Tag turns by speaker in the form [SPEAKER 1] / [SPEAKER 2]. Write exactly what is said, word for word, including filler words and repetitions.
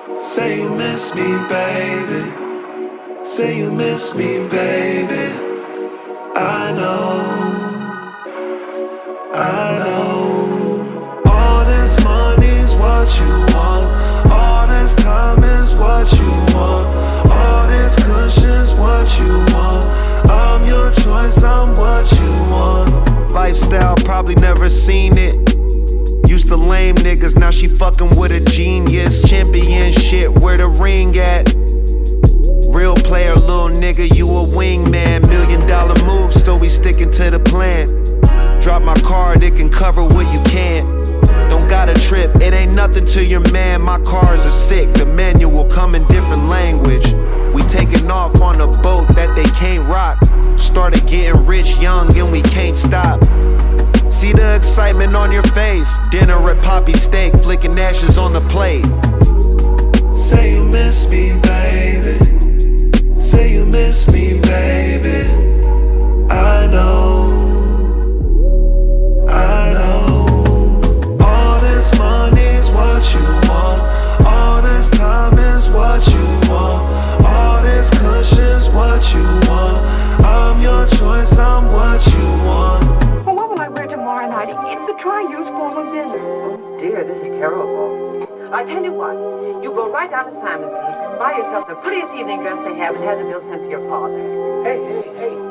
[SPEAKER 1] Say you miss me, baby. Say you miss me, baby. I know, I know. All this money's what you want. All this time is what you want. All this cushion's what you want. I'm your choice, I'm what you want. Lifestyle, probably never seen it. Used to lame niggas, now she fucking with a genius. Champion shit, where the ring at? Real player, little nigga, you a wingman. Million dollar move, still we sticking to the plan. Drop my card, it can cover what you can't. Don't got a trip, it ain't nothing to your man. My cars are sick, the manual come in different language. We taking off on a boat that they can't rock. Started getting rich young and we can't stop. See the excitement on your face. Dinner at Poppy Steak, flicking ashes on the plate. Say you miss me, baby. Say you miss me, baby. I know, I know. All this money's what you want. All this time is what you want. All this cushion's what you want. I'm your choice, I'm what you want.
[SPEAKER 2] Well, what will I wear tomorrow night? It's the try-use formal dinner.
[SPEAKER 3] Oh dear, this is terrible. I tell you what, you go right down to Simonson's, buy yourself the prettiest evening dress they have, and have the bill sent to your father.
[SPEAKER 4] Hey, hey, hey.